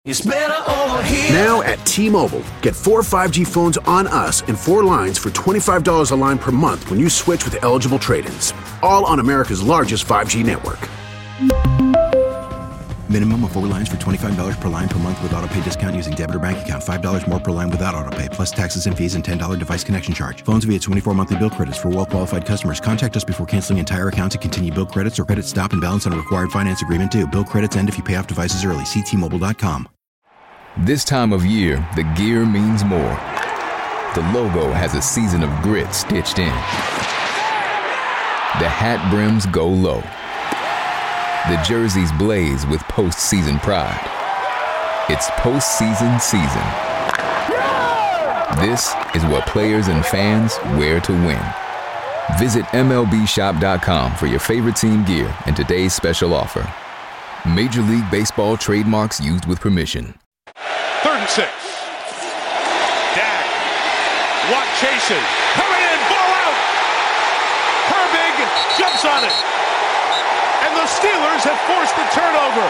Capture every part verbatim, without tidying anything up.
It's better over here. Now at T-Mobile, get four five G phones on us and four lines for twenty-five dollars a line per month when you switch with eligible trade-ins. All on America's largest five G network. Minimum of four lines for twenty-five dollars per line per month with autopay discount using debit or bank account. five dollars more per line without autopay, plus taxes and fees and ten dollars device connection charge. Phones via twenty-four monthly bill credits for well-qualified customers. Contact us before canceling entire account to continue bill credits or credit stop and balance on a required finance agreement due. Bill credits end if you pay off devices early. See T Mobile dot com. This time of year, the gear means more. The logo has a season of grit stitched in. The hat brims go low. The jerseys blaze with postseason pride. It's postseason season. This is what players and fans wear to win. Visit M L B shop dot com for your favorite team gear and today's special offer. Major League Baseball trademarks used with permission. Third and six. Dak. Watt chasing. Coming in. Ball out. Herbig jumps on it. And the Steelers have forced the turnover.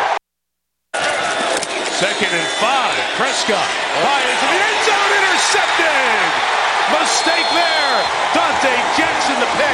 Second and five. Prescott fires to the end zone. Intercepted. Mistake there. Dante Jackson the pick.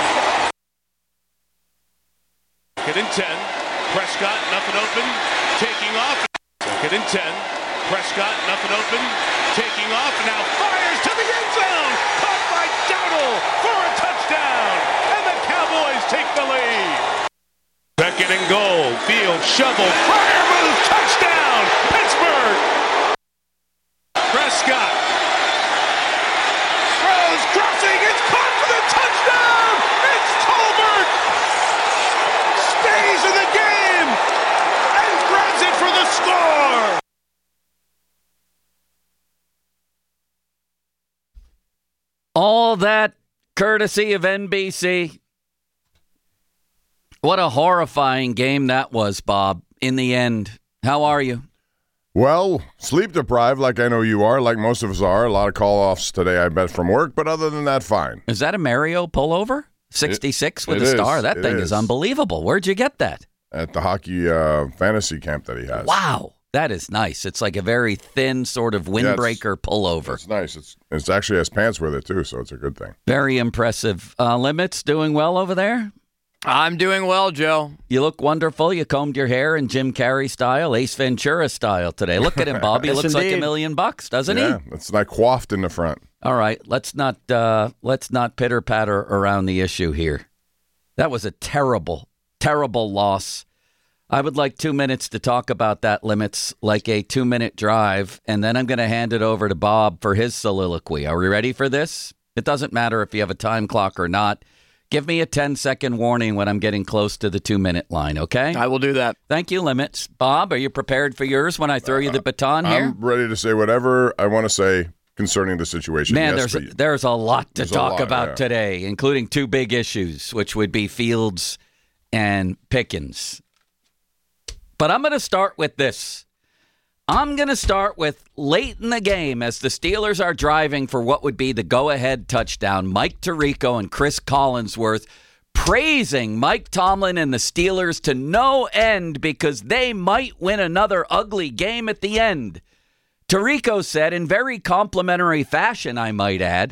Second and ten. Prescott, nothing open. Taking off. Second and ten. Prescott, nothing open. Taking off. Now fires to the end zone. Caught by Dowdle for a touchdown. And the Cowboys take the lead. Second and goal. Field shovel. Fire move. Touchdown. Pittsburgh. Prescott. Throws. Crossing. It's caught for the touchdown. It's Tolbert. Stays in the game. And grabs it for the score. All that courtesy of N B C. What a horrifying game that was, Bob, in the end. How are you? Well, sleep deprived like I know you are, like most of us are. A lot of call-offs today, I bet, from work. But other than that, fine. Is that a Mario pullover? sixty-six it, with it a star? Is, that thing is. is unbelievable. Where'd you get that? At the hockey uh, fantasy camp that he has. Wow. That is nice. It's like a very thin sort of windbreaker yeah, pullover. It's nice. It's it's actually has pants with it, too, so it's a good thing. Very impressive. Uh, Limits doing well over there? I'm doing well, Joe. You look wonderful. You combed your hair in Jim Carrey style, Ace Ventura style today. Look at him, Bob. He yes, looks indeed. like a million bucks, doesn't yeah, he? Yeah, it's like coiffed in the front. All right, let's not uh, let's not pitter-patter around the issue here. That was a terrible, terrible loss. I would like two minutes to talk about that, Limits, like a two-minute drive, and then I'm going to hand it over to Bob for his soliloquy. Are we ready for this? It doesn't matter if you have a time clock or not. Give me a ten-second warning when I'm getting close to the two-minute line, okay? I will do that. Thank you, Limits. Bob, are you prepared for yours when I throw you the baton here? I'm ready to say whatever I want to say concerning the situation. Man, yes, there's a, there's a lot to there's talk lot, about yeah. today, including two big issues, which would be Fields and Pickens. But I'm going to start with this. I'm going to start with late in the game as the Steelers are driving for what would be the go-ahead touchdown. Mike Tirico and Chris Collinsworth praising Mike Tomlin and the Steelers to no end because they might win another ugly game at the end. Tirico said, in very complimentary fashion, I might add,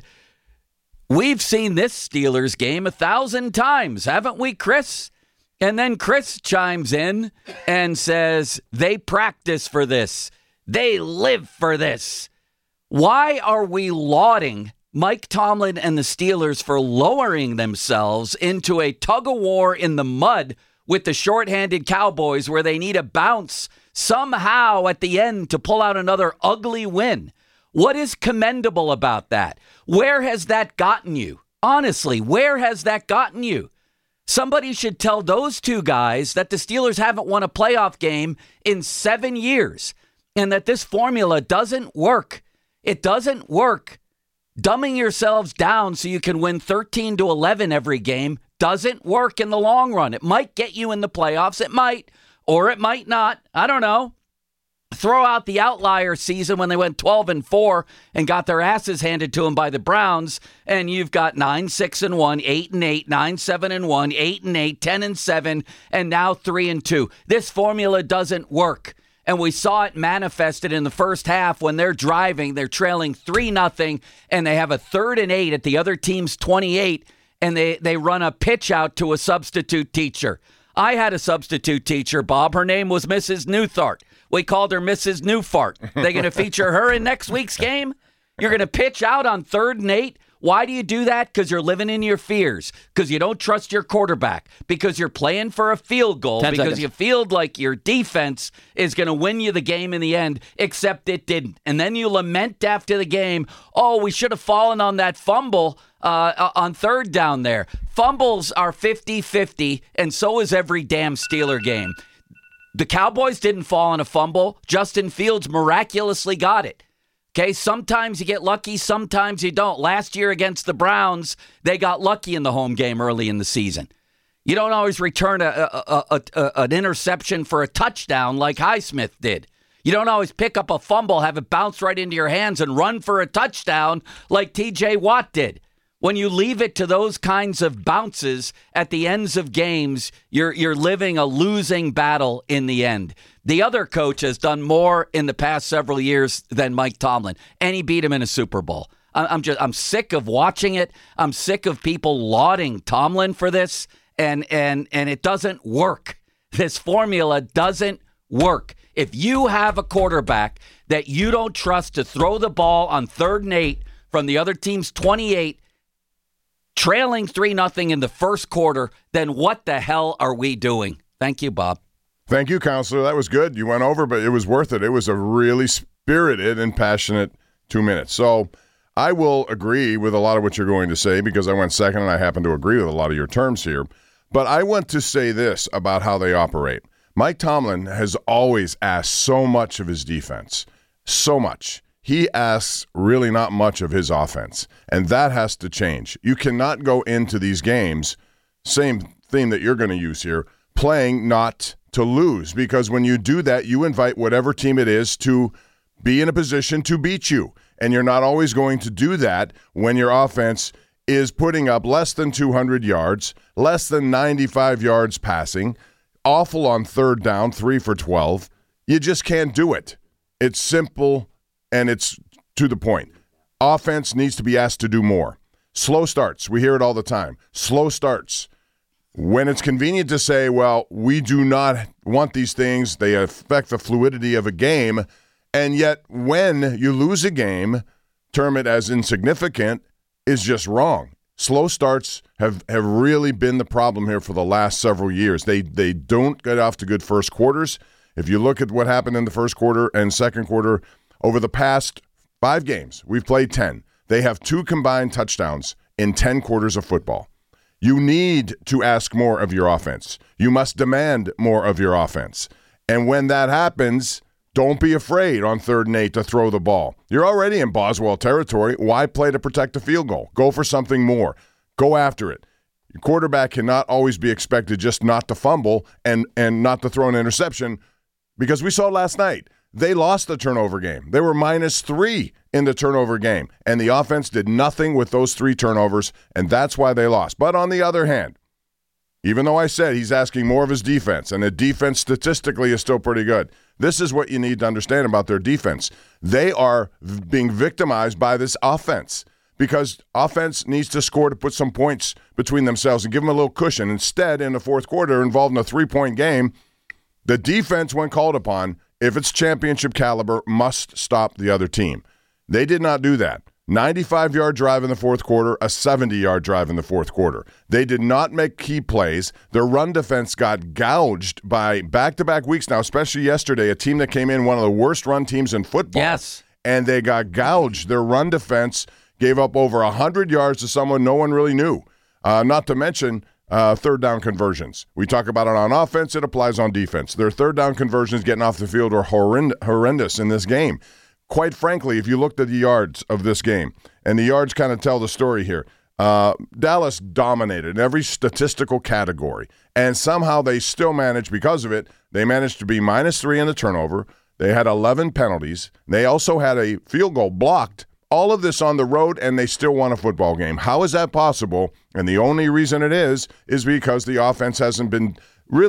we've seen this Steelers game a thousand times, haven't we, Chris? And then Chris chimes in and says, they practice for this. They live for this. Why are we lauding Mike Tomlin and the Steelers for lowering themselves into a tug-of-war in the mud with the shorthanded Cowboys where they need a bounce somehow at the end to pull out another ugly win? What is commendable about that? Where has that gotten you? Honestly, where has that gotten you? Somebody should tell those two guys that the Steelers haven't won a playoff game in seven years and that this formula doesn't work. It doesn't work. Dumbing yourselves down so you can win thirteen to eleven every game doesn't work in the long run. It might get you in the playoffs. It might, or it might not. I don't know. Throw out the outlier season when they went twelve and four and got their asses handed to them by the Browns, and you've got nine six and one, eight and eight, nine seven and one, eight and eight, ten and seven, and now three and two. This formula doesn't work. And we saw it manifested in the first half when they're driving, they're trailing three nothing, and they have a third and eight at the other team's twenty-eight, and they, they run a pitch out to a substitute teacher. I had a substitute teacher, Bob. Her name was Missus Newthart. We called her Missus Newfart. They going to feature her in next week's game? You're going to pitch out on third and eight? Why do you do that? Because you're living in your fears. Because you don't trust your quarterback. Because you're playing for a field goal. Because seconds. You feel like your defense is going to win you the game in the end, except it didn't. And then you lament after the game, oh, we should have fallen on that fumble uh, on third down there. Fumbles are fifty-fifty, and so is every damn Steeler game. The Cowboys didn't fall on a fumble. Justin Fields miraculously got it. Okay, sometimes you get lucky, sometimes you don't. Last year against the Browns, they got lucky in the home game early in the season. You don't always return a, a, a, a, an interception for a touchdown like Highsmith did. You don't always pick up a fumble, have it bounce right into your hands, and run for a touchdown like T J Watt did. When you leave it to those kinds of bounces at the ends of games, you're you're living a losing battle in the end. The other coach has done more in the past several years than Mike Tomlin, and he beat him in a Super Bowl. I'm just I'm sick of watching it. I'm sick of people lauding Tomlin for this, and and and it doesn't work. This formula doesn't work. If you have a quarterback that you don't trust to throw the ball on third and eight from the other team's twenty-eight, trailing three nothing in the first quarter, then what the hell are we doing? Thank you, Bob. Thank you, Counselor. That was good. You went over, but it was worth it. It was a really spirited and passionate two minutes. So I will agree with a lot of what you're going to say because I went second and I happen to agree with a lot of your terms here. But I want to say this about how they operate. Mike Tomlin has always asked so much of his defense, so much. He asks really not much of his offense, and that has to change. You cannot go into these games, same theme that you're going to use here, playing not to lose, because when you do that, you invite whatever team it is to be in a position to beat you, and you're not always going to do that when your offense is putting up less than two hundred yards, less than ninety-five yards passing, awful on third down, three for twelve. You just can't do it. It's simple. And it's to the point. Offense needs to be asked to do more. Slow starts. We hear it all the time. Slow starts. When it's convenient to say, well, we do not want these things, they affect the fluidity of a game, and yet when you lose a game, term it as insignificant, is just wrong. Slow starts have, have really been the problem here for the last several years. They they don't get off to good first quarters. If you look at what happened in the first quarter and second quarter, over the past five games, we've played ten. They have two combined touchdowns in ten quarters of football. You need to ask more of your offense. You must demand more of your offense. And when that happens, don't be afraid on third and eight to throw the ball. You're already in Boswell territory. Why play to protect a field goal? Go for something more. Go after it. Your quarterback cannot always be expected just not to fumble and, and not to throw an interception, because we saw last night. They lost the turnover game. They were minus three in the turnover game, and the offense did nothing with those three turnovers, and that's why they lost. But on the other hand, even though I said he's asking more of his defense, and the defense statistically is still pretty good, this is what you need to understand about their defense. They are v- being victimized by this offense because offense needs to score to put some points between themselves and give them a little cushion. Instead, in the fourth quarter, involved in a three-point game, the defense, when called upon, if it's championship caliber, must stop the other team. They did not do that. ninety-five-yard drive in the fourth quarter, a seventy-yard drive in the fourth quarter. They did not make key plays. Their run defense got gouged by back-to-back weeks now, especially yesterday, a team that came in one of the worst run teams in football. Yes. And they got gouged. Their run defense gave up over one hundred yards to someone no one really knew, uh, not to mention Uh, third down conversions. We talk about it on offense. It applies on defense. Their third down conversions getting off the field are horrend- horrendous in this game. Quite frankly, if you looked at the yards of this game, and the yards kind of tell the story here, uh, Dallas dominated in every statistical category, and somehow they still managed, because of it, they managed to be minus three in the turnover. They had eleven penalties. They also had a field goal blocked. All of this on the road, and they still won a football game. How is that possible? And the only reason it is is because the offense hasn't been really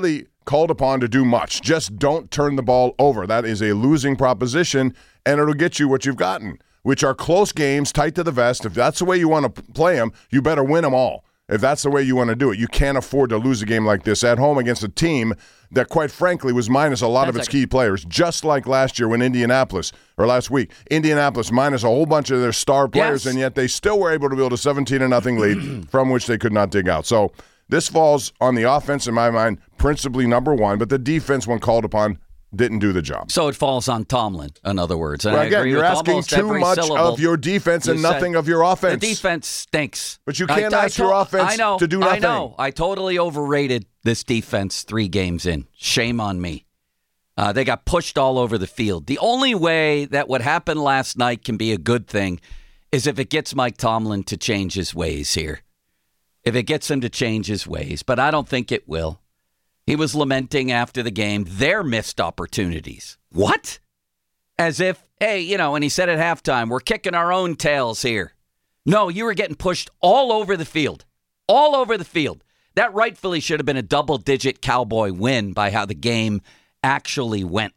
called upon to do much. Just don't turn the ball over. That is a losing proposition, and it'll get you what you've gotten, which are close games, tight to the vest. If that's the way you want to play them, you better win them all. If that's the way you want to do it, you can't afford to lose a game like this at home against a team that, quite frankly, was minus a lot that's of its like, key players, just like last year when Indianapolis, or last week, Indianapolis minus a whole bunch of their star players, yes. and yet they still were able to build a seventeen to nothing lead from which they could not dig out. So this falls on the offense, in my mind, principally number one, but the defense, when called upon, didn't do the job. So it falls on Tomlin, in other words. And well, I again, agree you're with asking too much of your defense and nothing of your offense. The defense stinks. But you can't I, ask I your to- offense I know, to do nothing. I know. I totally overrated this defense three games in. Shame on me. Uh, they got pushed all over the field. The only way that what happened last night can be a good thing is if it gets Mike Tomlin to change his ways here. If it gets him to change his ways. But I don't think it will. He was lamenting after the game their missed opportunities. What? As if, hey, you know, and he said at halftime, we're kicking our own tails here. No, you were getting pushed all over the field. All over the field. That rightfully should have been a double-digit Cowboy win by how the game actually went.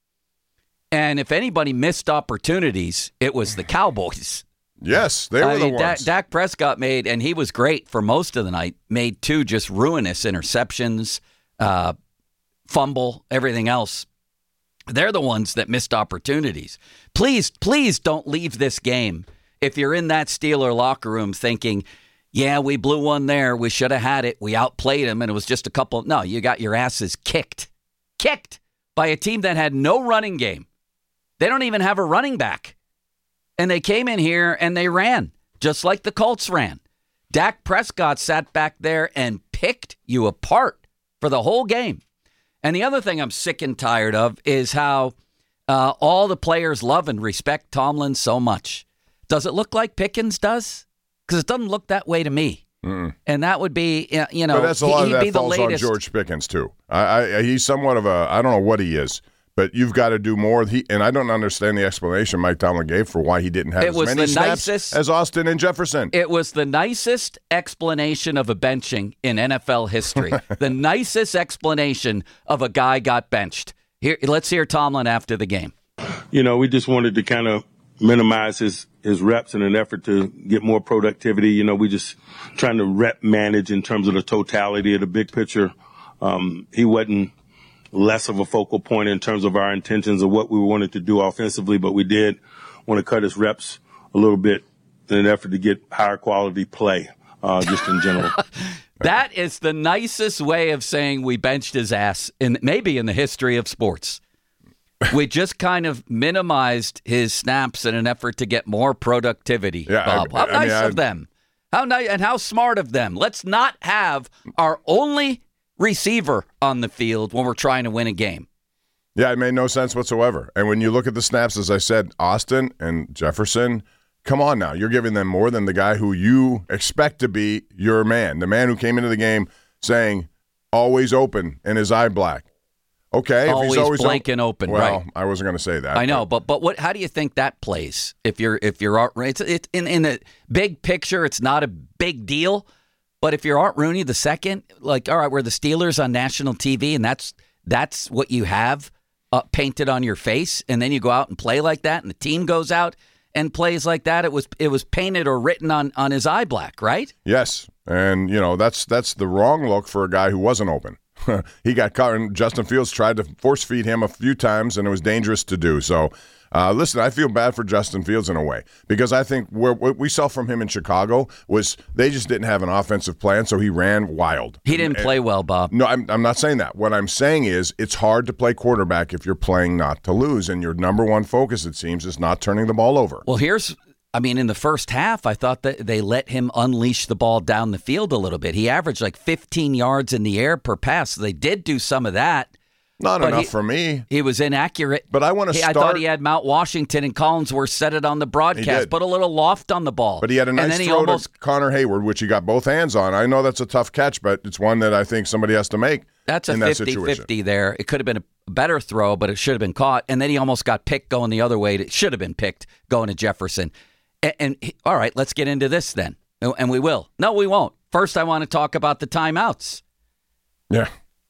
And if anybody missed opportunities, it was the Cowboys. Yes, they were I the mean, ones. Dak, Dak Prescott made, and he was great for most of the night, made two just ruinous interceptions, uh, fumble, everything else. They're the ones that missed opportunities. Please, please don't leave this game if you're in that Steeler locker room thinking, yeah, we blew one there. We should have had it. We outplayed them, and it was just a couple. No, you got your asses kicked. Kicked by a team that had no running game. They don't even have a running back. And they came in here and they ran, just like the Colts ran. Dak Prescott sat back there and picked you apart for the whole game. And the other thing I'm sick and tired of is how uh, all the players love and respect Tomlin so much. Does it look like Pickens does? Because it doesn't look that way to me. Mm-mm. And that would be, you know, but that's a lot he, of he'd be that the falls latest. on George Pickens, too. I, I, he's somewhat of a, I don't know what he is, but you've got to do more. He, and I don't understand the explanation Mike Tomlin gave for why he didn't have it as was many the snaps nicest, as Austin and Jefferson. It was the nicest explanation of a benching in N F L history. The nicest explanation of a guy got benched. Here, let's hear Tomlin after the game. You know, we just wanted to kind of minimize his, his reps in an effort to get more productivity. You know, we just trying to rep manage in terms of the totality of the big picture. Um, he wasn't less of a focal point in terms of our intentions of what we wanted to do offensively, but we did want to cut his reps a little bit in an effort to get higher quality play, uh, just in general. That is the nicest way of saying we benched his ass in maybe in the history of sports. We just kind of minimized his snaps in an effort to get more productivity, yeah, Bob. I, How I nice mean, of them. How nice and how smart of them. Let's not have our only receiver on the field when we're trying to win a game. Yeah, it made no sense whatsoever. And when you look at the snaps, as I said, Austin and Jefferson, come on now. You're giving them more than the guy who you expect to be your man, the man who came into the game saying, always open and his eye black. Okay, always, if he's always blank op- and open. Well, right. I wasn't going to say that. I know, but but what? How do you think that plays? If you're if you're Art, it's, it's in in the big picture, it's not a big deal. But if you're Art Rooney the second, like, all right, we're the Steelers on national T V, and that's that's what you have uh, painted on your face, and then you go out and play like that, and the team goes out and plays like that. It was it was painted or written on on his eye black, right? Yes, and you know that's that's the wrong look for a guy who wasn't open. He got caught, and Justin Fields tried to force feed him a few times, and it was dangerous to do. So, uh, listen, I feel bad for Justin Fields in a way because I think where, what we saw from him in Chicago was they just didn't have an offensive plan, so he ran wild. He didn't and, play well, Bob. No, I'm, I'm not saying that. What I'm saying is it's hard to play quarterback if you're playing not to lose, and your number one focus, it seems, is not turning the ball over. Well, here's I mean, in the first half, I thought that they let him unleash the ball down the field a little bit. He averaged like fifteen yards in the air per pass. So they did do some of that. Not enough he, for me. He was inaccurate. But I want to start. I thought he had Mount Washington and Collinsworth set it on the broadcast, put a little loft on the ball. But he had a nice and then he throw almost, to Connor Hayward, which he got both hands on. I know that's a tough catch, but it's one that I think somebody has to make. That's a fifty-fifty there. It could have been a better throw, but it should have been caught. And then he almost got picked going the other way. It should have been picked going to Jefferson. And, and he, all right, let's get into this then. And we will. No, we won't. First, I want to talk about the timeouts. Yeah.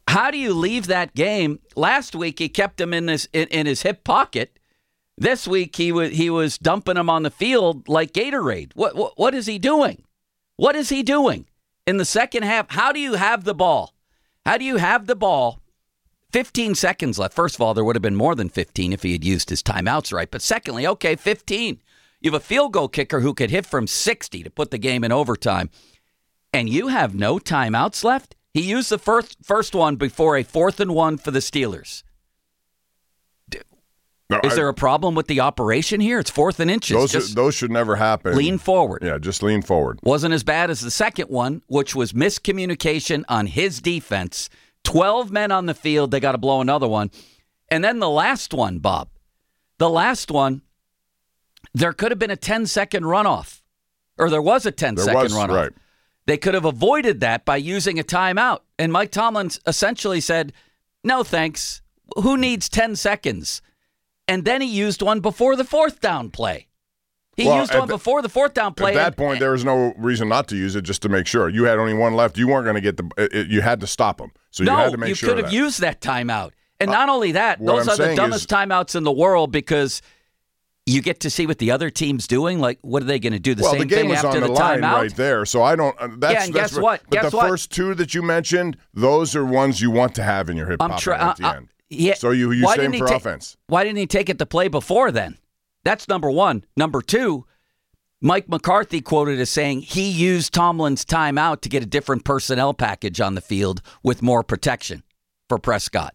How do you leave that game? Last week he kept him in his in, in his hip pocket. This week he was he was dumping him on the field like Gatorade. What, what what is he doing? What is he doing in the second half? How do you have the ball? How do you have the ball? fifteen seconds left. First of all, there would have been more than fifteen if he had used his timeouts right. But secondly, okay, fifteen. You have a field goal kicker who could hit from sixty to put the game in overtime, and you have no timeouts left? He used the first first one before a fourth and one for the Steelers. No, Is I, there a problem with the operation here? It's fourth and inches. Those, just those should never happen. Lean forward. Yeah, just lean forward. Wasn't as bad as the second one, which was miscommunication on his defense. twelve men on the field. They got to blow another one. And then the last one, Bob. The last one, there could have been a ten-second runoff. Or there was a ten-second runoff. Right. They could have avoided that by using a timeout. And Mike Tomlin essentially said, no thanks. Who needs ten seconds? And then he used one before the fourth down play. He well, used one the, before the fourth down play. At that and, point, there was no reason not to use it just to make sure. You had only one left. You weren't going to get the it, – you had to stop him. So no, you had to make you sure could have that. used that timeout. And not uh, only that, those I'm are the saying dumbest is, timeouts in the world because you get to see what the other team's doing. Like, what are they going to do? The well, same the game thing was after on the, the line timeout? right there. So I don't uh, – that's Yeah, and that's guess what? But Guess the what? first two that you mentioned, those are ones you want to have in your hip I'm pocket try- at the uh, end. Uh, yeah. So you, you why save didn't he for ta- offense. Why didn't he take it to play before then? That's number one. Number two, Mike McCarthy quoted as saying he used Tomlin's timeout to get a different personnel package on the field with more protection for Prescott.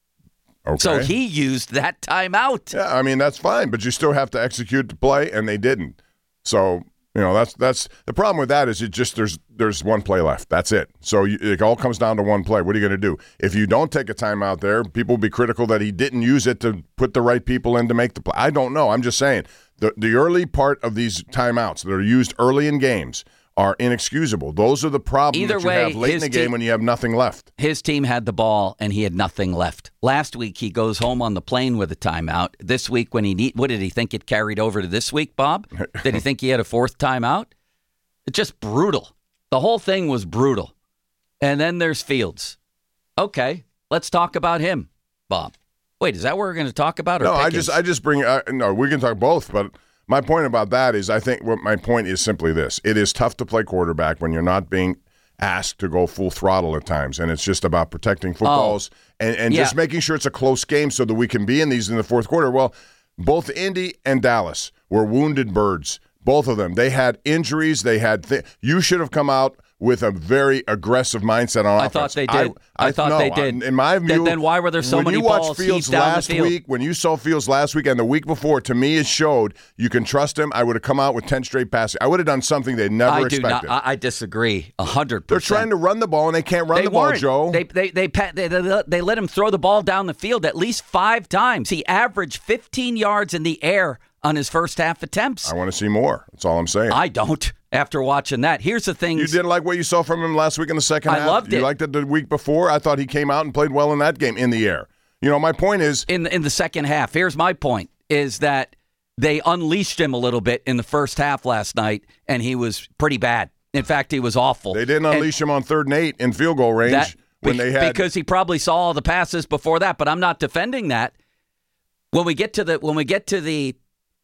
Okay. So he used that timeout. Yeah, I mean, that's fine, but you still have to execute the play, and they didn't. So, you know, that's that's the problem with that is it just there's there's one play left. That's it. So you, it all comes down to one play. What are you going to do? If you don't take a timeout there, people will be critical that he didn't use it to put the right people in to make the play. I don't know. I'm just saying the the early part of these timeouts that are used early in games are inexcusable. Those are the problems Either that you way, have late in the game te- when you have nothing left. His team had the ball, and he had nothing left. Last week, he goes home on the plane with a timeout. This week, when he need, what did he think it carried over to this week, Bob? Did he think he had a fourth timeout? It's just brutal. The whole thing was brutal. And then there's Fields. Okay, let's talk about him, Bob. Wait, is that what we're going to talk about? Or no, Pickens? I just I just bring uh, no. We can talk both, but my point about that is I think what my point is simply this: it is tough to play quarterback when you're not being asked to go full throttle at times, and it's just about protecting footballs oh, and, and yeah. just making sure it's a close game so that we can be in these in the fourth quarter. Well, both Indy and Dallas were wounded birds. Both of them. They had injuries. They had th- you should have come out with a very aggressive mindset on I offense. thought they did. I, I thought no, they did. In my view, then, then why were there so when many you watched balls Fields down last the field? week, when you saw Fields last week and the week before, to me it showed you can trust him. I would have come out with ten straight passes. I would have done something they never I expected. Do not, I, I disagree a hundred They're percent. trying to run the ball and they can't run they the ball, weren't. Joe. They they they, they they they let him throw the ball down the field at least five times. He averaged fifteen yards in the air on his first half attempts. I want to see more. That's all I'm saying. I don't. After watching that, here's the thing. You didn't like what you saw from him last week in the second I half? loved you it. You liked it the week before? I thought he came out and played well in that game in the air. You know, my point is... In, in the second half, here's my point, is that they unleashed him a little bit in the first half last night, and he was pretty bad. In fact, he was awful. They didn't unleash and him on third and eight in field goal range that, when be, they had... Because he probably saw all the passes before that, but I'm not defending that. When we get to the when we get to the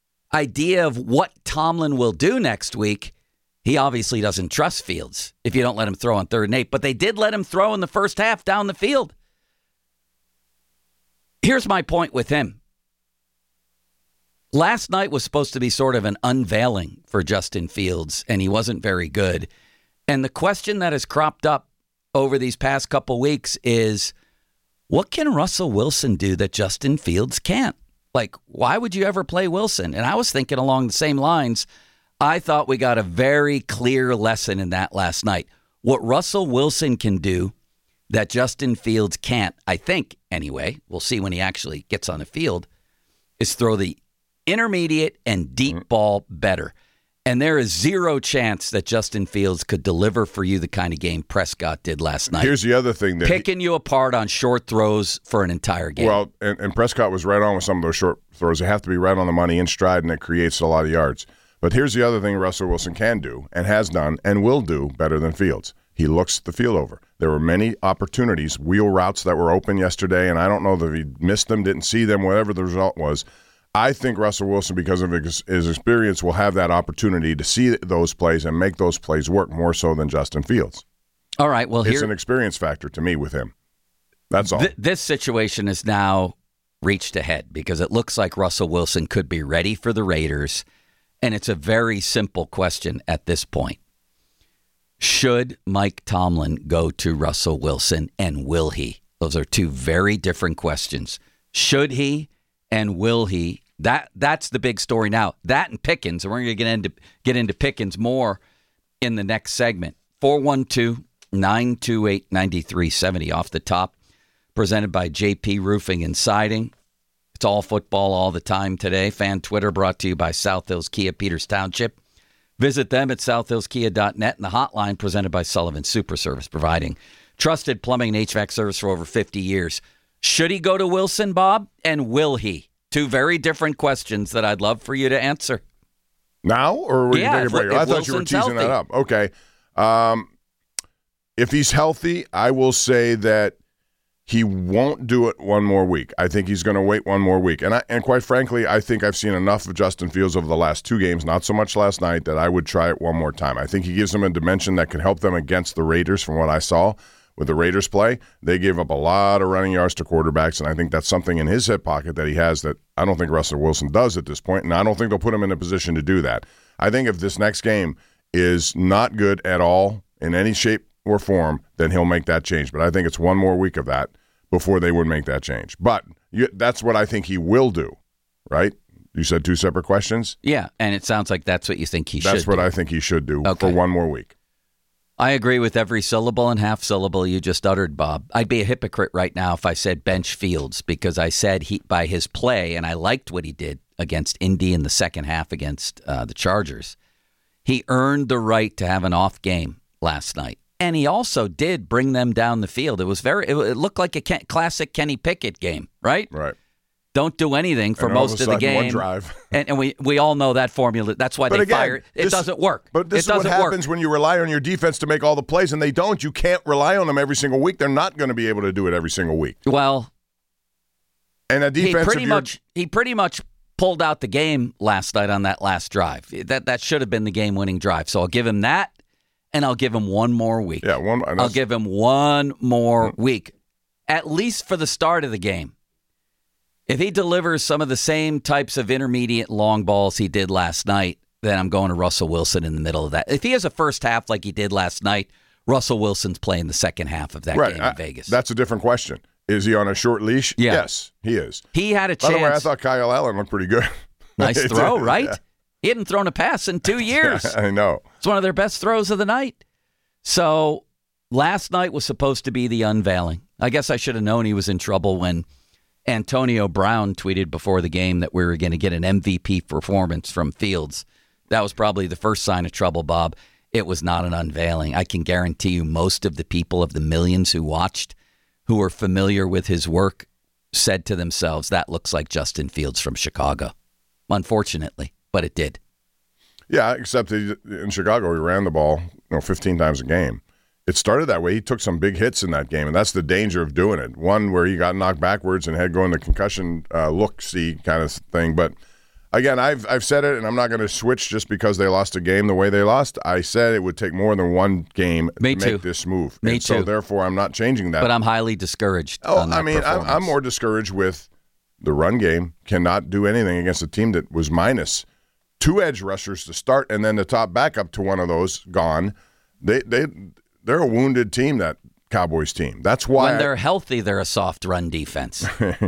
idea of what Tomlin will do next week, he obviously doesn't trust Fields if you don't let him throw on third and eight. But they did let him throw in the first half down the field. Here's my point with him. Last night was supposed to be sort of an unveiling for Justin Fields, and he wasn't very good. And the question that has cropped up over these past couple weeks is, what can Russell Wilson do that Justin Fields can't? Like, why would you ever play Wilson? And I was thinking along the same lines. I thought we got a very clear lesson in that last night. What Russell Wilson can do that Justin Fields can't, I think, anyway, we'll see when he actually gets on the field, is throw the intermediate and deep ball better. And there is zero chance that Justin Fields could deliver for you the kind of game Prescott did last night. Here's the other thing. that Picking he, you apart on short throws for an entire game. Well, and, and Prescott was right on with some of those short throws. They have to be right on the money in stride, and it creates a lot of yards. But here's the other thing Russell Wilson can do and has done and will do better than Fields. he looks the field over. There were many opportunities, wheel routes that were open yesterday, and I don't know that he missed them, didn't see them, whatever the result was. I think Russell Wilson, because of his, his experience, will have that opportunity to see those plays and make those plays work more so than Justin Fields. All right, well, it's here, an experience factor to me with him. That's all. Th- this situation is now reached ahead because it looks like Russell Wilson could be ready for the Raiders, and it's a very simple question at this point. Should Mike Tomlin go to Russell Wilson, and will he? Those are two very different questions. Should he, and will he? That that's the big story now. That and Pickens, and we're going to get into get into Pickens more in the next segment. four one two, nine two eight, nine three seven zero off the top, presented by J P Roofing and Siding. It's all football all the time today. Fan Twitter brought to you by South Hills Kia, Peters Township. Visit them at south hills kia dot net, and the hotline presented by Sullivan Super Service, providing trusted plumbing and H V A C service for over fifty years. Should he go to Wilson, Bob? And will he? Two very different questions that I'd love for you to answer. Now, or were yeah, you taking a break? I thought you were teasing healthy. that up. Okay. Um, if he's healthy, I will say that he won't do it one more week. I think he's going to wait one more week. And I, and quite frankly, I think I've seen enough of Justin Fields over the last two games, not so much last night, that I would try it one more time. I think he gives them a dimension that can help them against the Raiders from what I saw with the Raiders play. They gave up a lot of running yards to quarterbacks, and I think that's something in his hip pocket that he has that I don't think Russell Wilson does at this point, and I don't think they'll put him in a position to do that. I think if this next game is not good at all in any shape or form, then he'll make that change. But I think it's one more week of that before they would make that change. But you, that's what I think he will do, right? You said two separate questions? Yeah, and it sounds like that's what you think he that's should That's what do. I think he should do okay. for one more week. I agree with every syllable and half syllable you just uttered, Bob. I'd be a hypocrite right now if I said bench Fields, because I said he by his play, and I liked what he did against Indy in the second half against uh, the Chargers. He earned the right to have an off game last night. And he also did bring them down the field. It was very. It, it looked like a Ken, classic Kenny Pickett game, right? Right. Don't do anything for and most of, of the game. One drive. and, and we we all know that formula. That's why but they again, fired. It this, doesn't work. But this it is what happens work. when you rely on your defense to make all the plays, and they don't. You can't rely on them every single week. They're not going to be able to do it every single week. Well, and a defense. He pretty much. He pretty much pulled out the game last night on that last drive. That that should have been the game-winning drive. So I'll give him that. And I'll give him one more week. Yeah, one. I'll give him one more week, at least for the start of the game. If he delivers some of the same types of intermediate long balls he did last night, then I'm going to Russell Wilson in the middle of that. If he has a first half like he did last night, Russell Wilson's playing the second half of that right. game in I, Vegas. That's a different question. Is he on a short leash? Yeah. Yes, he is. He had a By chance. By the way, I thought Kyle Allen looked pretty good. Nice throw, right? Yeah. He hadn't thrown a pass in two years. Yeah, I know. It's one of their best throws of the night. So last night was supposed to be the unveiling. I guess I should have known he was in trouble when Antonio Brown tweeted before the game that we were going to get an M V P performance from Fields. That was probably the first sign of trouble, Bob. It was not an unveiling. I can guarantee you most of the people of the millions who watched, who were familiar with his work, said to themselves, that looks like Justin Fields from Chicago. Unfortunately, but it did. Yeah, except he, in Chicago, he ran the ball, you know, fifteen times a game. It started that way. He took some big hits in that game, and that's the danger of doing it. One where he got knocked backwards and had going the concussion uh, look-see kind of thing. But again, I've I've said it, and I'm not going to switch just because they lost a game the way they lost. I said it would take more than one game Me to too. make this move. Me and too. So therefore, I'm not changing that. But I'm highly discouraged. Oh, on that I mean, I'm, I'm more discouraged with the run game. Cannot do anything against a team that was minus two edge rushers to start, and then the top backup to one of those gone. They they they're a wounded team, that Cowboys team. That's why when they're I, healthy, they're a soft run defense.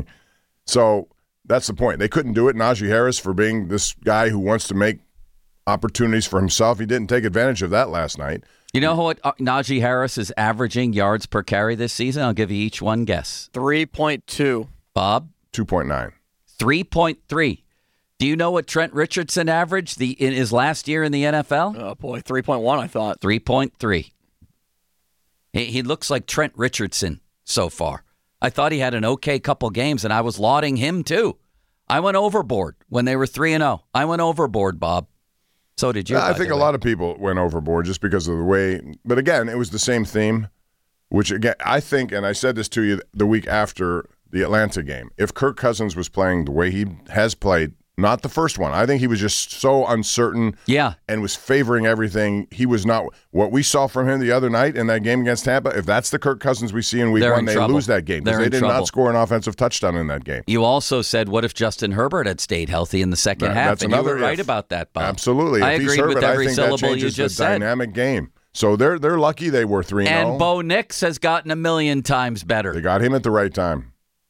So that's the point. They couldn't do it. Najee Harris, for being this guy who wants to make opportunities for himself, he didn't take advantage of that last night. You know what uh, Najee Harris is averaging yards per carry this season? I'll give you each one guess. three point two. Bob? two point nine. three point three. Do you know what Trent Richardson averaged the in his last year in the N F L? Oh, boy, three point one, I thought. three point three. He, he looks like Trent Richardson so far. I thought he had an okay couple games, and I was lauding him, too. I went overboard when they were three and oh. I went overboard, Bob. So did you. Yeah, I think a lot of people went overboard just because of the way. But again, it was the same theme, which again, I think, and I said this to you the week after the Atlanta game. If Kirk Cousins was playing the way he has played, not the first one, I think he was just so uncertain yeah. and was favoring everything. He was not what we saw from him the other night in that game against Tampa. If that's the Kirk Cousins we see in week They're one, in they trouble. lose that game because They're they in did trouble. not score an offensive touchdown in that game. You also said, what if Justin Herbert had stayed healthy in the second That- half? that's and another you were right if. about that, Bob. Absolutely. I if he's agreed Herbert, with every I think syllable that changes you just the said. dynamic game. So they're they're lucky they were three and And Bo Nix has gotten a million times better. They got him at the right time.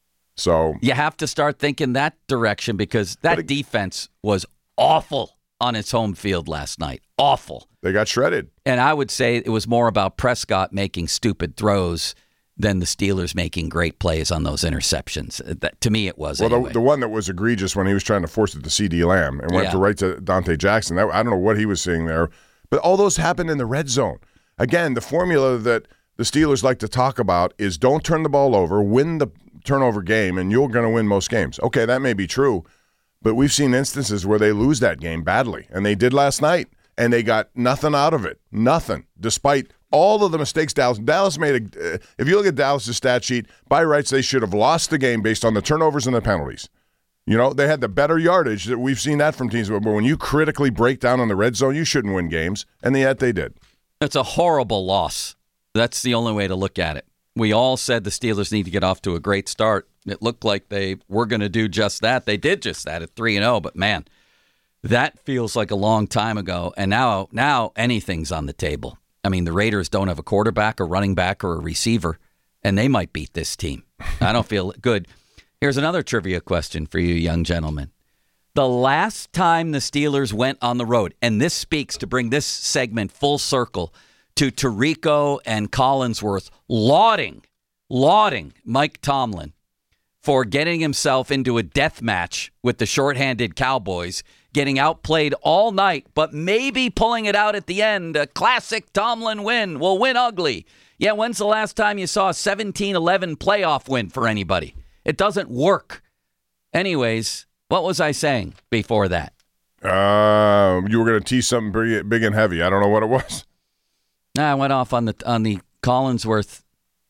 So You have to start thinking that direction because that it- defense was awful on its home field last night. Awful. they got shredded. And I would say it was more about Prescott making stupid throws than the Steelers making great plays on those interceptions. That, to me, it was. Well, anyway. the, the one that was egregious when he was trying to force it to C D Lamb and went Yeah. to right to Dante Jackson. That, I don't know what he was seeing there. But all those happened in the red zone. Again, the formula that the Steelers like to talk about is don't turn the ball over, win the turnover game, and you're going to win most games. Okay, that may be true, but we've seen instances where they lose that game badly, and they did last night, and they got nothing out of it. Nothing, despite all of the mistakes Dallas. Dallas made a, uh, if you look at Dallas' stat sheet, by rights, they should have lost the game based on the turnovers and the penalties. You know, they had the better yardage. That we've seen that from teams, but when you critically break down on the red zone, you shouldn't win games, and yet they did. It's a horrible loss. That's the only way to look at it. We all said the Steelers need to get off to a great start. It looked like they were going to do just that. They did just that at three and oh, but man, that feels like a long time ago. And now, now anything's on the table. I mean, the Raiders don't have a quarterback, a running back, or a receiver, and they might beat this team. I don't feel good. Here's another trivia question for you, young gentlemen. The last time the Steelers went on the road, and this speaks to bring this segment full circle to Tirico and Collinsworth lauding, lauding Mike Tomlin for getting himself into a death match with the shorthanded Cowboys, getting outplayed all night, but maybe pulling it out at the end. A classic Tomlin win. Will win ugly. Yeah, when's the last time you saw a seventeen eleven playoff win for anybody? It doesn't work. Anyways, what was I saying before that? Uh, you were going to tease something big, big and heavy. I don't know what it was. I went off on the on the Collinsworth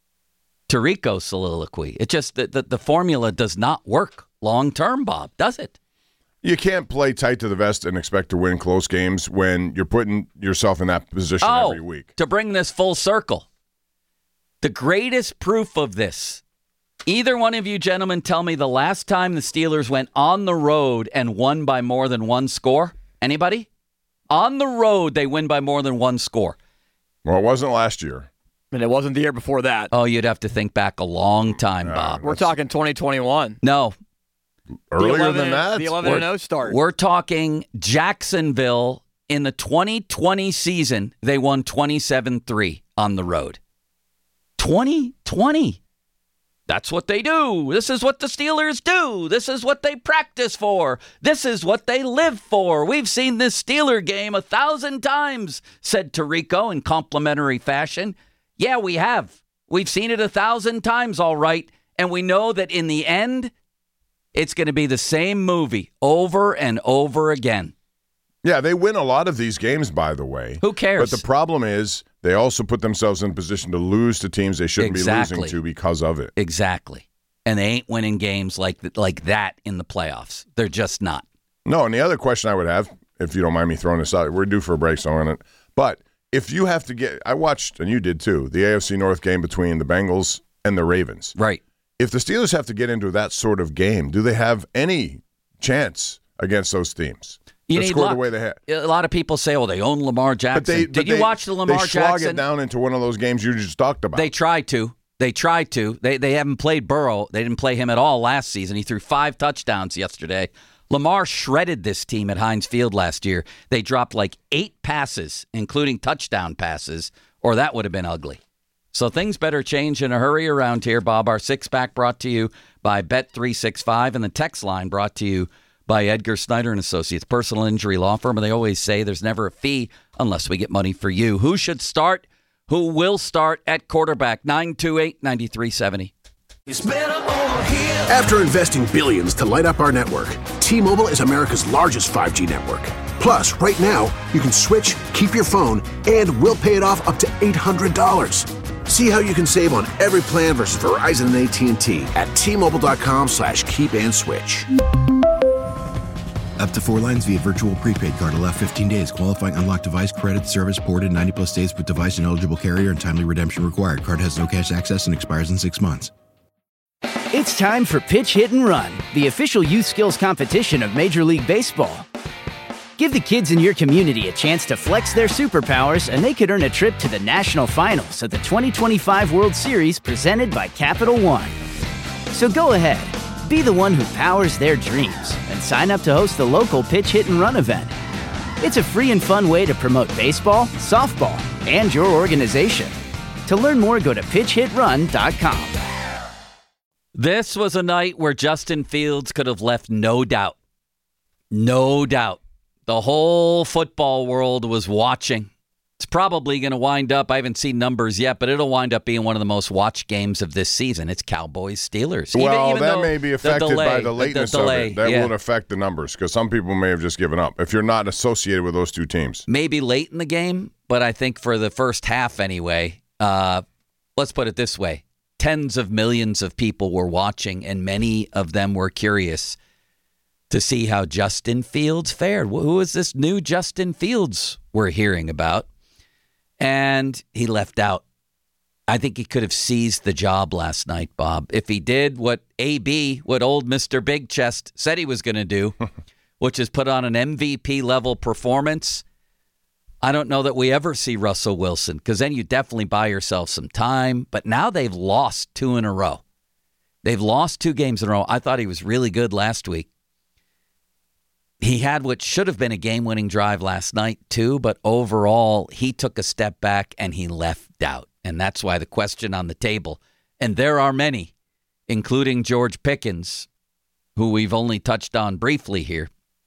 Tirico soliloquy. It just the, the the formula does not work long term, Bob, does it? You can't play tight to the vest and expect to win close games when you're putting yourself in that position Oh, every week. to bring this full circle, the greatest proof of this. Either one of you gentlemen tell me the last time the Steelers went on the road and won by more than one score? Anybody? On the road, they win by more than one score. Well, it wasn't last year. And it wasn't the year before that. Oh, you'd have to think back a long time, Bob. We're talking twenty twenty-one. No, Earlier the eleven than that? The eleven and oh start. we're talking Jacksonville in the twenty twenty season. They won twenty-seven three on the road. twenty twenty. That's what they do. This is what the Steelers do. This is what they practice for. This is what they live for. We've seen this Steeler game a thousand times, said Tirico in complimentary fashion. Yeah, we have. We've seen it a thousand times, all right. And we know that in the end, it's going to be the same movie over and over again. Yeah, they win a lot of these games, by the way. Who cares? But the problem is they also put themselves in a position to lose to teams they shouldn't Exactly. be losing to because of it. Exactly. And they ain't winning games like like that in the playoffs. They're just not. No, and the other question I would have, if you don't mind me throwing this out, we're due for a break, so I'm gonna. But if you have to get, I watched, and you did too, the A F C North game between the Bengals and the Ravens. Right. If the Steelers have to get into that sort of game, do they have any chance against those teams? You that need score luck. the way they have. A lot of people say, "Oh, they own Lamar Jackson." But they, Did but you they, watch the Lamar they slog Jackson? it down into one of those games you just talked about. They tried to. They tried to. They they haven't played Burrow. They didn't play him at all last season. He threw five touchdowns yesterday. Lamar shredded this team at Heinz Field last year. They dropped like eight passes, including touchdown passes, or that would have been ugly. So things better change in a hurry around here, Bob. Our six-pack brought to you by Bet three sixty-five, and the text line brought to you by Edgar Snyder and Associates, personal injury law firm. And they always say there's never a fee unless we get money for you. Who should start? Who will start at quarterback? nine two eight, nine three seven zero. After investing billions to light up our network, T-Mobile is America's largest five G network. Plus, right now, you can switch, keep your phone, and we'll pay it off up to eight hundred dollars. See how you can save on every plan versus Verizon and A T and T at T-Mobile.com slash keep and switch. Up to four lines via virtual prepaid card. Allow fifteen days. Qualifying unlocked device credit service ported ninety plus days with device and eligible carrier and timely redemption required. Card has no cash access and expires in six months. It's time for Pitch Hit and Run, the official youth skills competition of Major League Baseball. Give the kids in your community a chance to flex their superpowers, and they could earn a trip to the national finals of the twenty twenty-five World Series presented by Capital One. So go ahead, be the one who powers their dreams, and sign up to host the local Pitch Hit and Run event. It's a free and fun way to promote baseball, softball, and your organization. To learn more, go to pitch hit run dot com. This was a night where Justin Fields could have left no doubt. No doubt. The whole football world was watching. It's probably going to wind up, I haven't seen numbers yet, but it'll wind up being one of the most watched games of this season. It's Cowboys-Steelers. Well, even, even that may be affected the delay, by the lateness the delay, of it. That yeah. won't affect the numbers because some people may have just given up if you're not associated with those two teams. Maybe late in the game, but I think for the first half anyway, uh, let's put it this way. Tens of millions of people were watching, and many of them were curious to see how Justin Fields fared. Who is this new Justin Fields we're hearing about? And he left out. I think he could have seized the job last night, Bob. If he did what A B, what old Mister Big Chest said he was going to do, which is put on an M V P-level performance, I don't know that we ever see Russell Wilson, because then you definitely buy yourself some time. But now they've lost two in a row. They've lost two games in a row. I thought he was really good last week. He had what should have been a game-winning drive last night, too, but overall, he took a step back and he left out. And that's why the question on the table, and there are many, including George Pickens, who we've only touched on briefly here,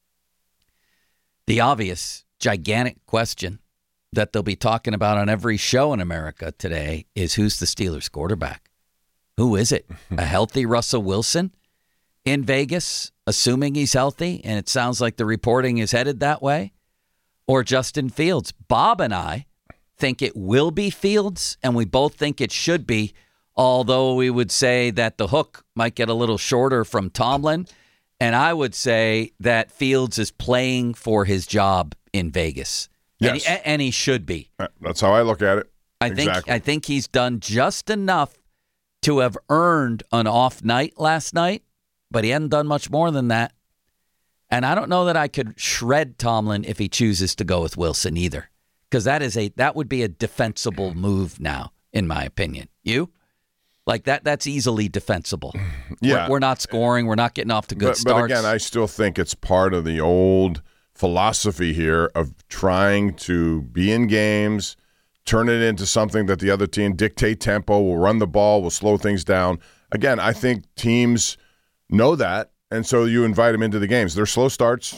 the obvious, gigantic question that they'll be talking about on every show in America today is who's the Steelers quarterback? Who is it? A healthy Russell Wilson in Vegas, assuming he's healthy, and it sounds like the reporting is headed that way, or Justin Fields? Bob and I think it will be Fields, and we both think it should be, although we would say that the hook might get a little shorter from Tomlin, and I would say that Fields is playing for his job in Vegas. Yes. And he, and he should be. That's how I look at it. I exactly. think I think he's done just enough to have earned an off night last night, but he hadn't done much more than that. And I don't know that I could shred Tomlin if he chooses to go with Wilson either, because that is a that would be a defensible move now, in my opinion. You? Like that that's easily defensible. Yeah. We're, we're not scoring. We're not getting off to good but, starts. But again, I still think it's part of the old philosophy here of trying to be in games, turn it into something that the other team dictate tempo, will run the ball, will slow things down. Again, I think teams know that, and so you invite them into the games. They're slow starts.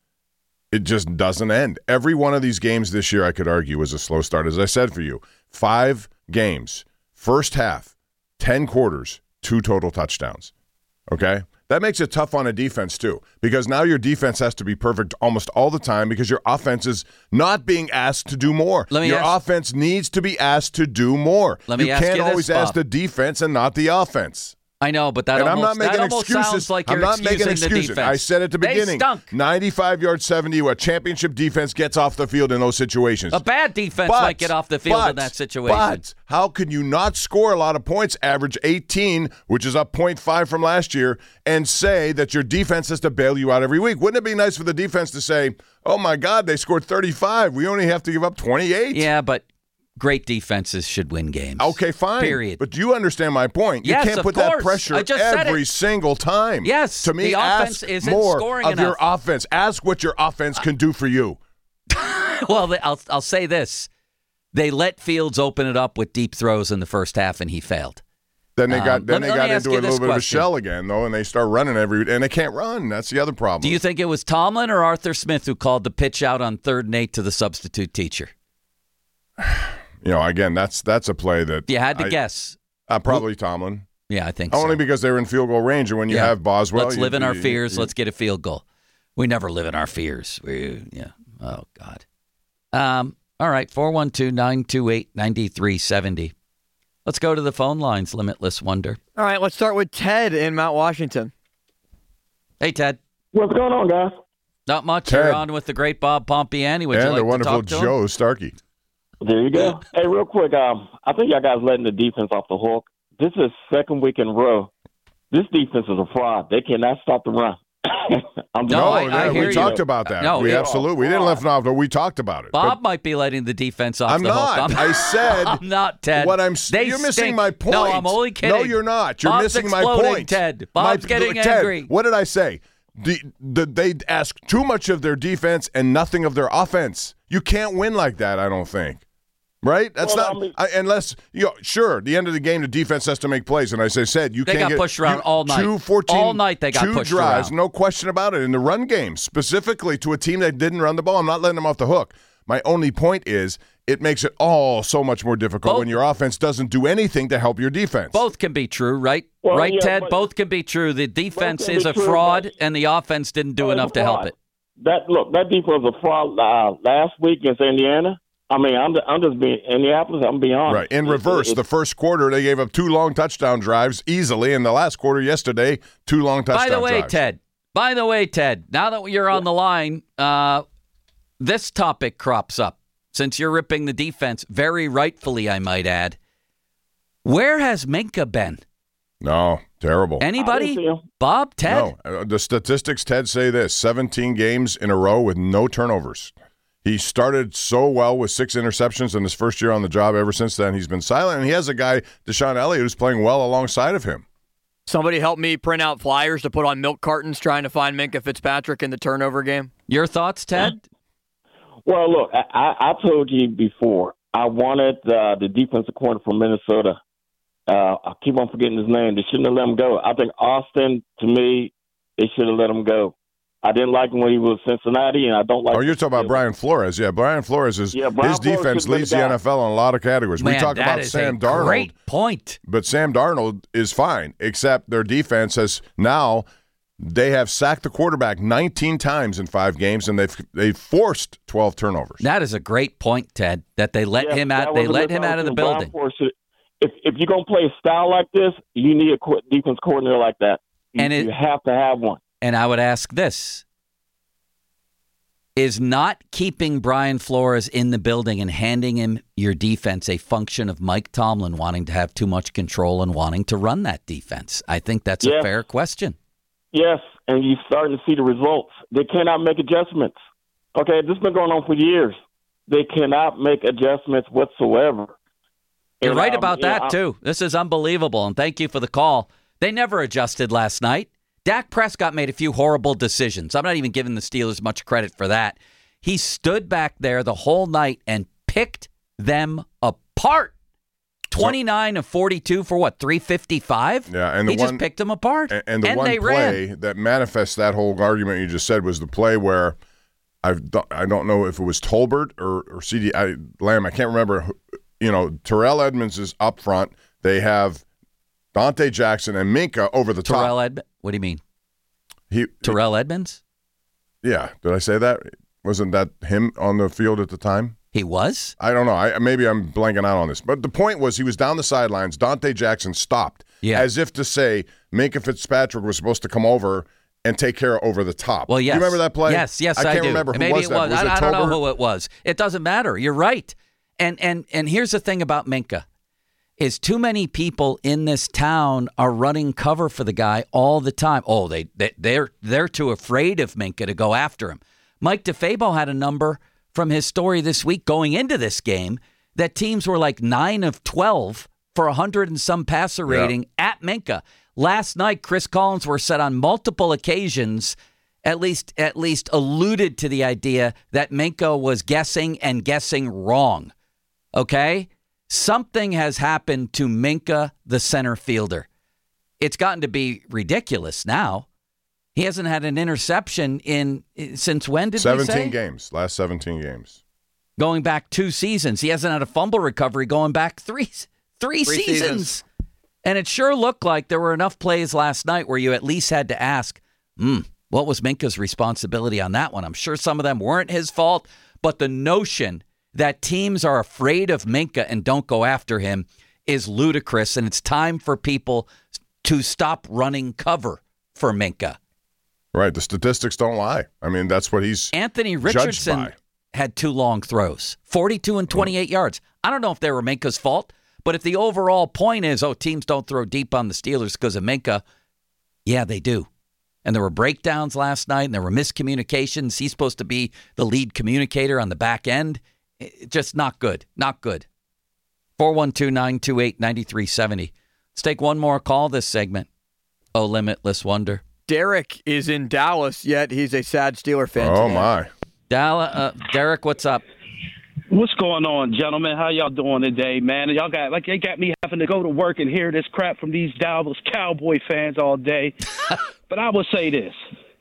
It just doesn't end. Every one of these games this year, I could argue, was a slow start. As I said for you, five games, first half, ten quarters, two total touchdowns. Okay? That makes it tough on a defense, too, because now your defense has to be perfect almost all the time because your offense is not being asked to do more. Let me your ask, offense needs to be asked to do more. Let me you ask can't you this, always Bob. ask the defense and not the offense. I know, but that and almost, I'm not making that almost excuses. sounds like you're I'm not making excusing the excuses. defense. I said at the They beginning, stunk. ninety-five yard seventy, a championship defense gets off the field in those situations. A bad defense but, might get off the field but, in that situation. But how can you not score a lot of points, average eighteen, which is up point five from last year, and say that your defense has to bail you out every week? Wouldn't it be nice for the defense to say, oh, my God, they scored thirty-five. We only have to give up twenty-eight? Yeah, but great defenses should win games. Okay, fine. Period. But you understand my point. You Yes, can't of put course. that pressure I just said every it. single time. Yes, To me, the offense ask isn't more scoring of enough. your offense. Ask what your offense can do for you. Well, they- I'll I'll say this: they let Fields open it up with deep throws in the first half, and he failed. Then they got Um, then let me- they let got me ask into you a this little bit of a question. shell again, though, and they start running every and they can't run. That's the other problem. Do you think it was Tomlin or Arthur Smith who called the pitch out on third and eight to the substitute teacher? You know, again, that's that's a play that If you had to I- guess, Uh, probably Tomlin. yeah, I think Only so. because they were in field goal range, and when you Yeah. have Boswell, Let's you- live in our you- fears. you- Let's get a field goal. We never live in our fears. We, yeah, Oh, God. Um. All right, four one two, nine two eight, nine three seven zero. Let's go to the phone lines, Limitless Wonder. All right, let's start with Ted in Mount Washington. Hey, Ted. What's going on, guys? Not much. Ted. You're on with the great Bob Pompiani. Would and you like the wonderful to talk to Joe him? Starkey. There you go. Hey, real quick, um, I think y'all guys letting the defense off the hook. This is second week in a row. This defense is a fraud. They cannot stop the run. I'm No, No, I- yeah, I we hear you. talked about that. No, we it- absolutely. We didn't lift it off, but we talked about it. Bob But might be letting the defense off I'm the not. hook. I said I'm not, Ted. what I'm. s- They you're missing stink. my point. No, I'm only kidding. No, you're not. You're Bob's missing my exploding, point. Ted. Bob's My- getting Ted, angry. What did I say? The, the, they ask too much of their defense and nothing of their offense. You can't win like that, I don't think. Right? That's Well, not I mean- I, unless you know, sure. The end of the game, the defense has to make plays, and as I said, you They can't got get pushed around you- all night. Two fourteen, All night they got two pushed drives, around. no question about it. In the run game, specifically to a team that didn't run the ball, I'm not letting them off the hook. My only point is, it makes it all so much more difficult Both- when your offense doesn't do anything to help your defense. Both can be true, right? Well, right, yeah, Ted? but- Both can be true. The defense can is be a true, fraud, but- and the offense didn't do Oh, it's enough a to help fraud. it. That look, that defense was a fraud uh, last week against Indiana. I mean, I'm, I'm just being Indianapolis. I'm being honest. Right. In reverse, It- it- the first quarter, they gave up two long touchdown drives easily. In the last quarter yesterday, two long touchdown By the way, drives. Ted, by the way, Ted, now that you're on the line, uh, this topic crops up. Since you're ripping the defense, very rightfully, I might add. Where has Minka been? No, terrible. I Anybody? didn't see him. Bob? Ted? No, uh, the statistics, Ted, say this: seventeen games in a row with no turnovers. He started so well with six interceptions in his first year on the job. Ever since then, he's been silent. And he has a guy, Deshaun Elliott, who's playing well alongside of him. Somebody help me print out flyers to put on milk cartons trying to find Minka Fitzpatrick in the turnover game. Your thoughts, Ted? Well, look, I, I, I told you before. I wanted uh, the defensive coordinator from Minnesota. Uh, I keep on forgetting his name. They shouldn't have let him go. I think Austin, to me, they should have let him go. I didn't like him when he was Cincinnati, and I don't like. Oh, you're talking about Brian Flores. Yeah, Brian Flores is Yeah, Brian his Flores defense should've been leads the the guy. N F L in a lot of categories. Man, we talk that about is Sam a Darnold, great point. but Sam Darnold is fine, except their defense has now they have sacked the quarterback nineteen times in five games, and they've they've forced twelve turnovers. That is a great point, Ted, that they let Yeah, him that out. was They a let him out of the misunderstanding. Brian building. Flores should- If if you're gonna play a style like this, you need a co- defense coordinator like that. You, And it- you have to have one. And I would ask this. Is not keeping Brian Flores in the building and handing him your defense a function of Mike Tomlin wanting to have too much control and wanting to run that defense? I think that's a Yeah. fair question. Yes, and you're starting to see the results. They cannot make adjustments. Okay, this has been going on for years. They cannot make adjustments whatsoever. You're And, right um, about yeah, that, I'm- too. This is unbelievable, and thank you for the call. They never adjusted last night. Dak Prescott made a few horrible decisions. I'm not even giving the Steelers much credit for that. He stood back there the whole night and picked them apart. twenty-nine of forty-two for what, three fifty-five? Yeah, and the he one, just picked them apart. And, and the and one they play ran. that manifests that whole argument you just said was the play where I've do- I don't know if it was Tolbert or or C D I, Lamb. I can't remember. who- You know, Terrell Edmonds is up front. They have Dante Jackson and Minka over the Terrell top. Edmonds? What do you mean? He, Terrell Edmonds? yeah, did I say that? Wasn't that him on the field at the time? He was? I don't know. I maybe I'm blanking out on this. But the point was he was down the sidelines. Dante Jackson stopped Yeah. as if to say Minka Fitzpatrick was supposed to come over and take care of over the top. Well, yes. You remember that play? Yes, yes, I I, can't do. remember who Maybe was it that. was. Was I, it I don't know Tolbert? who it was. It doesn't matter. You're right. And and and here's the thing about Minka. Is too many people in this town are running cover for the guy all the time. Oh, they, they they're they're too afraid of Minka to go after him. Mike DeFabo had a number from his story this week going into this game that teams were like nine of twelve for a hundred and some passer Yeah. rating at Minka. Last night, Chris Collinsworth said on multiple occasions, at least at least alluded to the idea that Minka was guessing and guessing wrong. Okay? Something has happened to Minka, the center fielder. It's gotten to be ridiculous now. He hasn't had an interception in since when did we say? seventeen games. Last seventeen games. Going back two seasons. He hasn't had a fumble recovery going back three three, Three seasons. seasons. And it sure looked like there were enough plays last night where you at least had to ask, hmm, What was Minka's responsibility on that one? I'm sure some of them weren't his fault, but the notion that teams are afraid of Minka and don't go after him is ludicrous, and it's time for people to stop running cover for Minka. Right. The statistics don't lie. I mean, that's what he's Anthony Richardson had two long throws, forty-two and twenty-eight mm. yards. I don't know if they were Minka's fault, but if the overall point is, oh, teams don't throw deep on the Steelers because of Minka, yeah, they do. And there were breakdowns last night, and there were miscommunications. He's supposed to be the lead communicator on the back end. It, just not good. Not good. four one two, nine two eight, nine three seven zero. Let's take one more call this segment. Oh, Limitless Wonder. Derek is in Dallas, yet he's a sad Steeler fan. Oh, today. my. Dallas, uh, Derek, what's up? What's going on, gentlemen? How y'all doing today, man? Y'all got like they got me having to go to work and hear this crap from these Dallas Cowboy fans all day. But I will say this.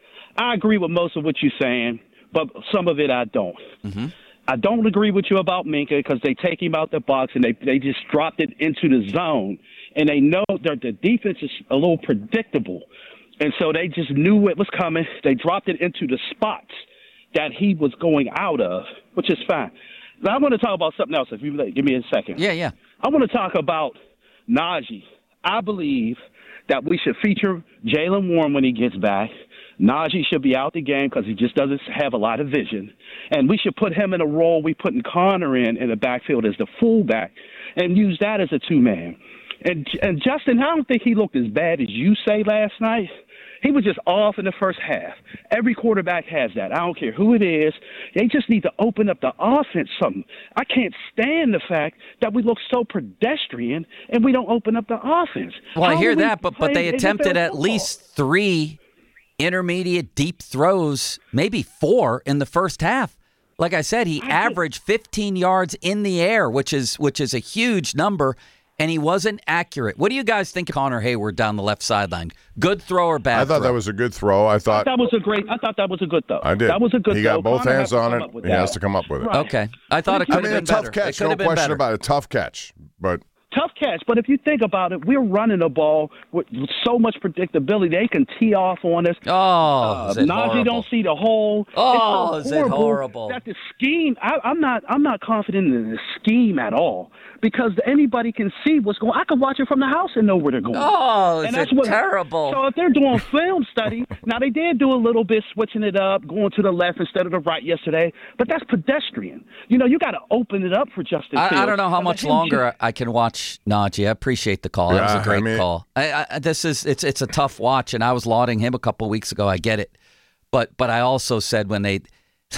I agree with most of what you're saying, but some of it I don't. Mm-hmm. I don't agree with you about Minka because they take him out the box and they, they just dropped it into the zone. And they know that the defense is a little predictable. And so they just knew it was coming. They dropped it into the spots that he was going out of, which is fine. Now, I want to talk about something else, if you give me a second. Yeah, yeah. I want to talk about Najee. I believe that we should feature Jaylen Warren when he gets back. Najee should be out the game because he just doesn't have a lot of vision. And we should put him in a role we put Connor in in the backfield as the fullback and use that as a two-man. And, and Justin, I don't think he looked as bad as you say last night. He was just off in the first half. Every quarterback has that. I don't care who it is. They just need to open up the offense something. I can't stand the fact that we look so pedestrian and we don't open up the offense. Well, How I hear we that, but, but they attempted at football? least three intermediate deep throws, maybe four in the first half. Like I said, he I averaged fifteen yards in the air, which is which is a huge number. And he wasn't accurate. What do you guys think of Connor Hayward down the left sideline? Good throw or bad I thought throw? that was a good throw. I thought, I thought that was a great. I thought that was a good throw. I did. That was a good he throw. He got both Connor hands on it. He that. has to come up with it. Right. Okay. I thought it could I mean, have been a tough better. catch. It No have been question better. about it. A tough catch. But Tough catch, but if you think about it, we're running the ball with so much predictability. They can tee off on us. Oh, uh, is it Najee horrible? don't see the hole. Oh, it's so is it horrible horrible? that the scheme? I, I'm not. I'm not confident in the scheme at all because anybody can see what's going. I can watch it from the house and know where they're going. Oh, is and that's it what, terrible? So if they're doing film study, now they did do a little bit switching it up, going to the left instead of the right yesterday, but that's pedestrian. You know, you got to open it up for Justin I, Fields. I don't know how And much let him longer I can watch Najee. I appreciate the call. That was Yeah, a great I mean- call. I, I, this is it's it's a tough watch, and I was lauding him a couple weeks ago. I get it, but but I also said when they,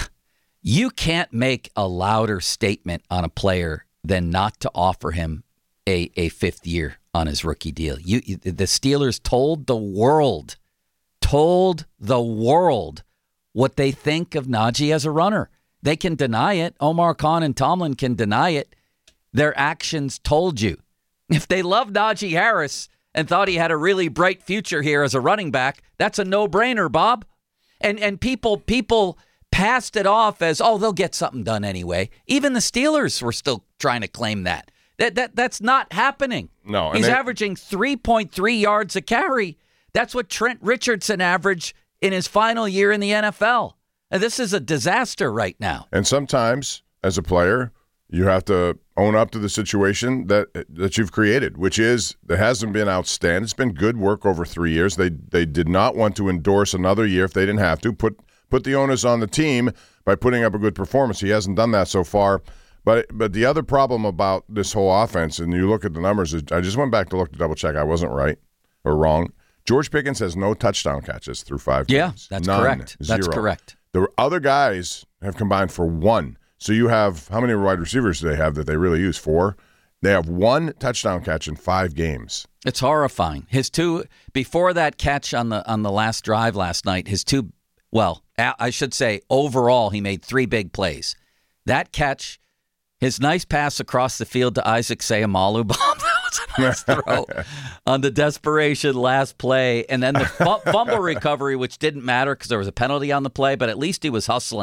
you can't make a louder statement on a player than not to offer him a a fifth year on his rookie deal. You, you the Steelers told the world, told the world what they think of Najee as a runner. They can deny it. Omar Khan and Tomlin can deny it. Their actions told you. If they loved Najee Harris and thought he had a really bright future here as a running back, that's a no-brainer, Bob. And and people people passed it off as, oh, they'll get something done anyway. Even the Steelers were still trying to claim that. That that that's not happening. No, and He's they- averaging three point three yards a carry. That's what Trent Richardson averaged in his final year in the N F L. And this is a disaster right now. And sometimes, as a player, you have to own up to the situation that that you've created, which is it hasn't been outstanding. It's been good work over three years. They they did not want to endorse another year if they didn't have to. Put put the onus on the team by putting up a good performance. He hasn't done that so far. But but the other problem about this whole offense, and you look at the numbers, is I just went back to look to double check. I wasn't right or wrong. George Pickens has no touchdown catches through five Yeah, games. that's None. correct. That's Zero. correct. The other guys have combined for one. So you have, how many wide receivers do they have that they really use? Four? They have one touchdown catch in five games. It's horrifying. His two, before that catch on the on the last drive last night, his two, well, I should say overall, he made three big plays. That catch, his nice pass across the field to Isaac Seumalo, Bob, that was a nice throw on the desperation last play. And then the fu- fumble recovery, which didn't matter because there was a penalty on the play, but at least he was hustling,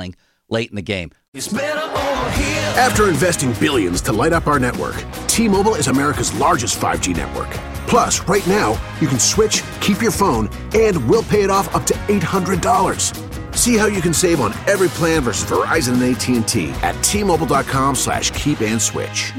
late in the game. After investing billions to light up our network, T-Mobile is America's largest five G network. Plus, right now, you can switch, keep your phone, and we'll pay it off up to eight hundred dollars. See how you can save on every plan versus Verizon and A T and T at T-Mobile.com slash keep and switch.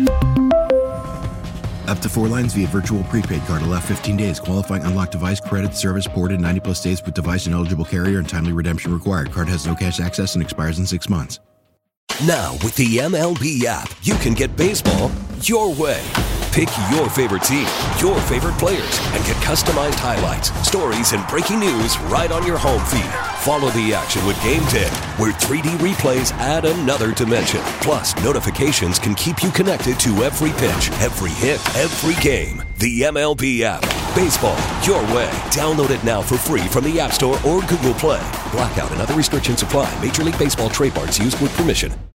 Up to four lines via virtual prepaid card. Allow fifteen days. Qualifying unlocked device credit service ported ninety plus days with device and eligible carrier and timely redemption required. Card has no cash access and expires in six months. Now, with the M L B app, you can get baseball your way. Pick your favorite team, your favorite players, and get customized highlights, stories, and breaking news right on your home feed. Follow the action with Game Day, where three D replays add another dimension. Plus, notifications can keep you connected to every pitch, every hit, every game. The M L B app. Baseball your way. Download it now for free from the App Store or Google Play. Blackout and other restrictions apply. Major League Baseball trademarks used with permission.